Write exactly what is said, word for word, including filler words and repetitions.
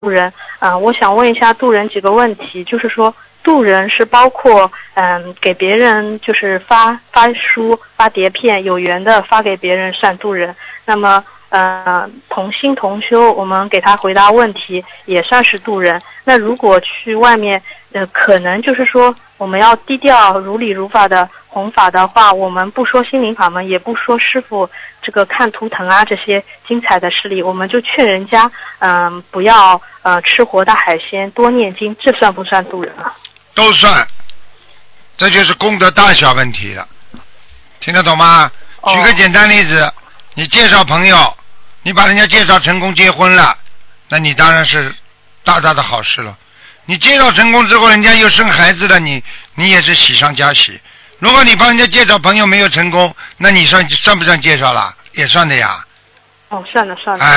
渡人，啊、呃，我想问一下渡人几个问题，就是说渡人是包括嗯、呃、给别人就是发发书发碟片，有缘的发给别人算渡人，那么呃同心同修，我们给他回答问题也算是渡人。那如果去外面呃可能就是说我们要低调如理如法的弘法的话，我们不说心灵法门，也不说师傅这个看图腾啊这些精彩的事例，我们就劝人家嗯、呃、不要呃吃活的海鲜，多念经，这算不算渡人啊？ 都算，这就是功德大小问题了，听得懂吗？ 哦、 举个简单例子，你介绍朋友，你把人家介绍成功结婚了，那你当然是大大的好事了。你介绍成功之后，人家又生孩子了，你你也是喜上加喜。如果你帮人家介绍朋友没有成功，那你算算不算介绍了？也算的呀。 哦，算了算了。 哎。